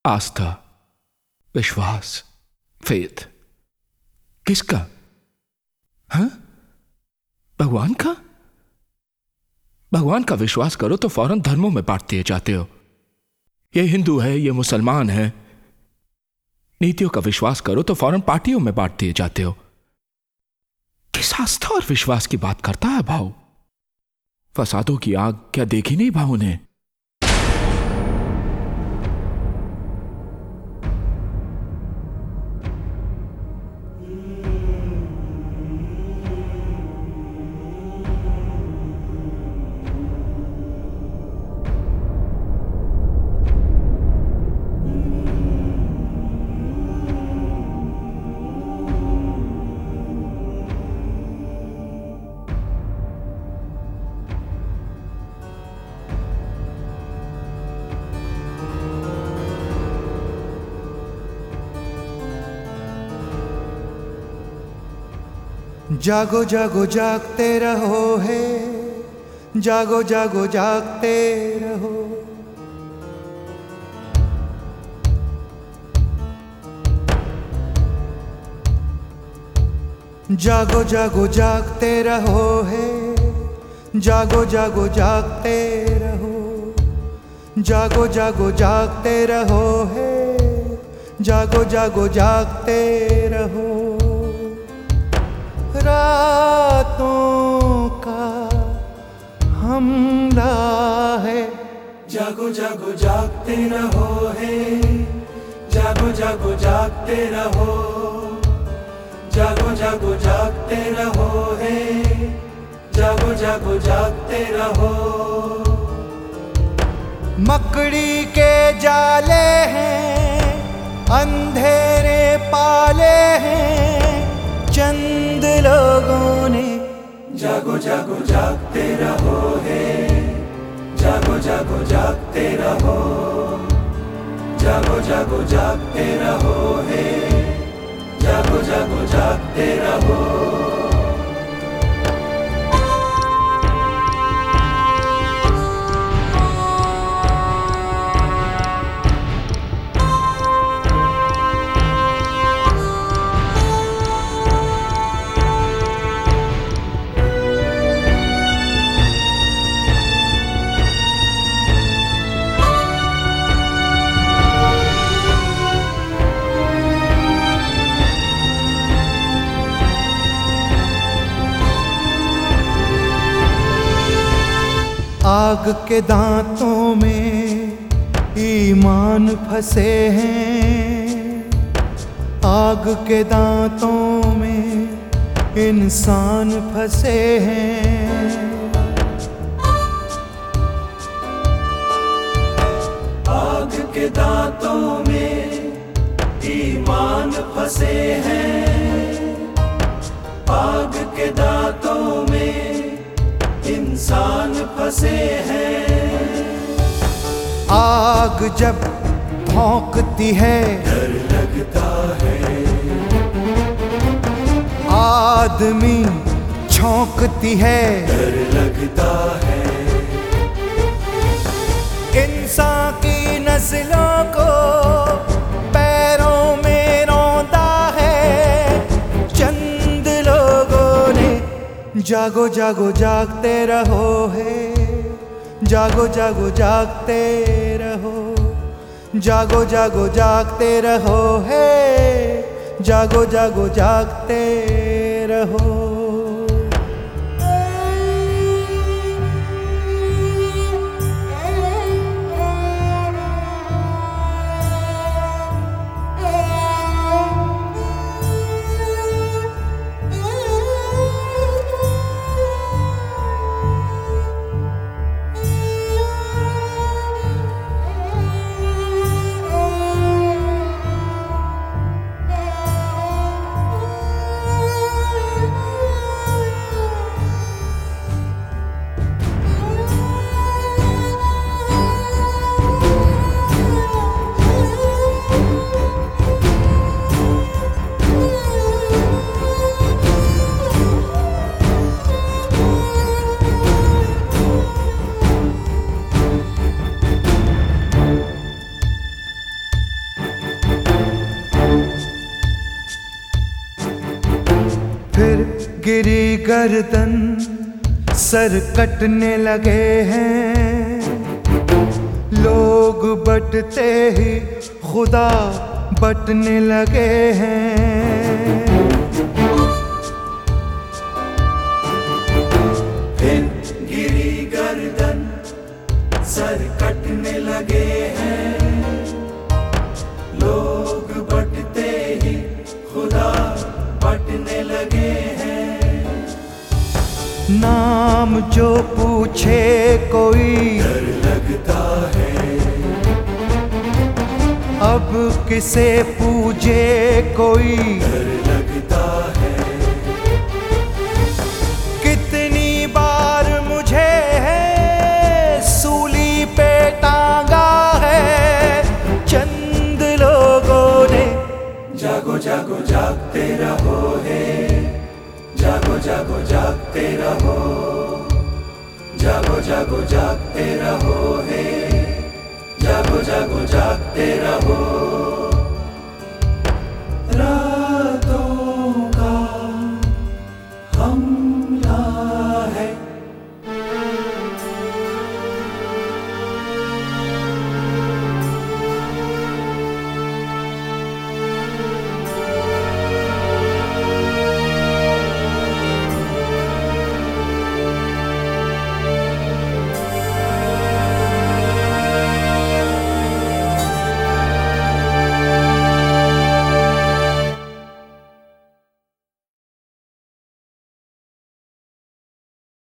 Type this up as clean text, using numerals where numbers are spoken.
आस्था, विश्वास, फेथ। किसका? हाँ? भगवान का? भगवान का विश्वास करो तो फौरन धर्मों में बांट दिए जाते हो। ये हिंदू है, ये मुसलमान है। नीतियों का विश्वास करो तो फौरन पार्टियों में बांट दिए जाते हो। किस आस्था और विश्वास की बात करता है भाऊ? फसादों की आग क्या देखी नहीं भाऊ ने? जागो जागो जागते रहो है, जागो जागो जागते रहो। जागो जागो जागते रहो है, जागो जागो जागते रहो। जागो जागो जागते रहो है, जागो जागो जागते रहो। रातों का हमला है, जागो जागो जागते रहो है, जागो जागो जागते रहो। जागो जागो जागते रहो है, जागो जागो जागते रहो। मकड़ी के जाले हैं, अंधेरे पाले हैं, चंद लोगों ने। जागो जागो जागते रहो है, जागो जागो जागते रहो। जागो जागो जागते रहो है, जागो जागो जागते रहो। आग के दांतों में ईमान फंसे हैं, आग के दांतों में इंसान फंसे हैं। आग के दांतों में ईमान फंसे हैं, आग के दांतों में इंसान फंसे हैं। आग जब भौंकती है डर लगता है, आदमी छौंकती है, डर लगता है। इंसान की नस्लों को पैरों में रौंदा है चंद लोगों ने। जागो जागो जागते रहो है, जागो जागो जागते रहो। जागो जागो जागते रहो है, जागो जागो जागते रहो। गिरी गर्दन सर कटने लगे हैं, लोग बटते ही खुदा बटने लगे हैं। फिर गिरी गर्दन सर कटने लगे हैं, लोग बटते ही खुदा बटने लगे हैं। नाम जो पूछे कोई डर लगता है, अब किसे पूजे कोई डर लगता है। कितनी बार मुझे है सूली पे टांगा है चंद लोगों ने। जागो जागो जागते रहो है, जागो जागो जागते रहो, जागो जागो जागते रहो है, जागो जागो जागते रहो।